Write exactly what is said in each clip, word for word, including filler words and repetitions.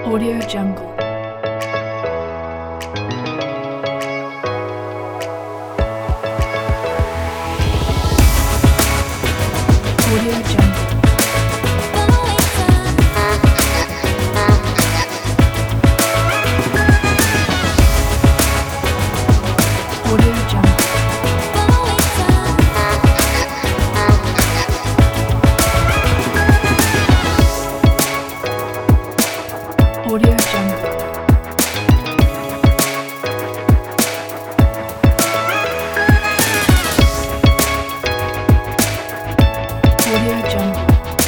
Audio Jungle. Audio Jungle. Audio Jungle. Audio Jungle. Audio Jungle.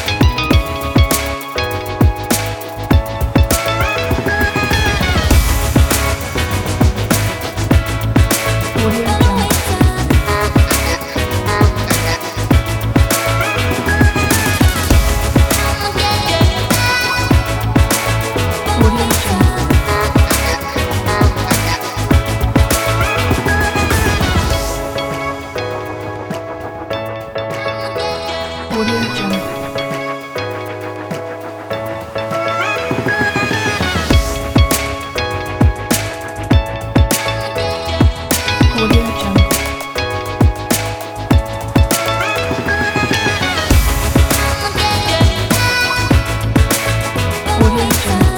Audio Jungle. Audio Jungle. Audio Jungle. Audio Jungle. Audio Jungle.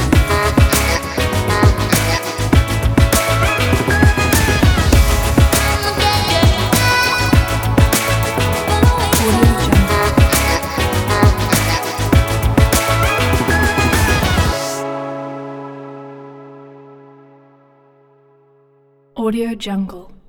Audio Jungle.